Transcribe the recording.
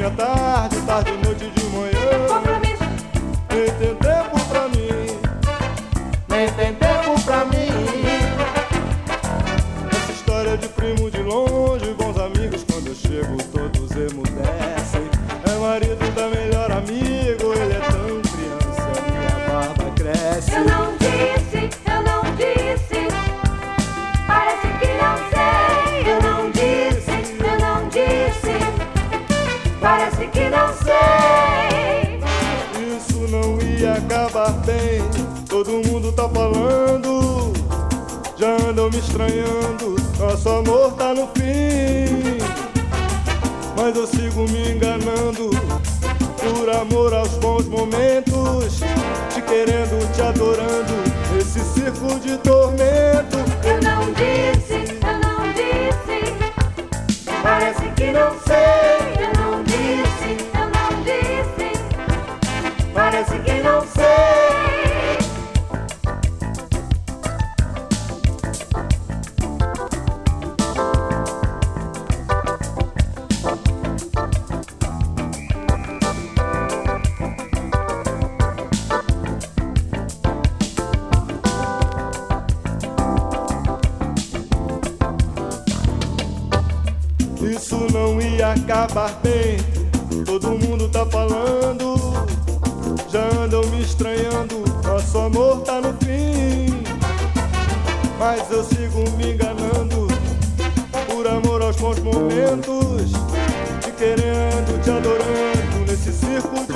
manhã, tarde, tarde, noite de manhã. Compromisso. Nem tem tempo pra mim, Nem tem tempo pra mim. essa história de primo de longe, bons amigos, quando eu chego todos emudecem. É marido da melhor amigo, ele é tão criança, minha barba cresce. Eu não disse, eu não disse. Parece que não sei. Eu não disse, eu não disse. Parece que não sei. Isso não ia acabar bem, todo mundo tá falando, já andam me estranhando, nosso amor tá no fim. Mas eu sigo me enganando, por amor aos bons momentos, te querendo, te adorando, esse circo de tormento. Eu não disse, eu não disse. Parece que não sei. Eu não disse, eu não disse. Parece que não sei. Isso não ia acabar bem, todo mundo tá falando, já andam me estranhando, nosso amor tá no fim. Mas eu sigo me enganando, por amor aos bons momentos, te querendo, te adorando, nesse circo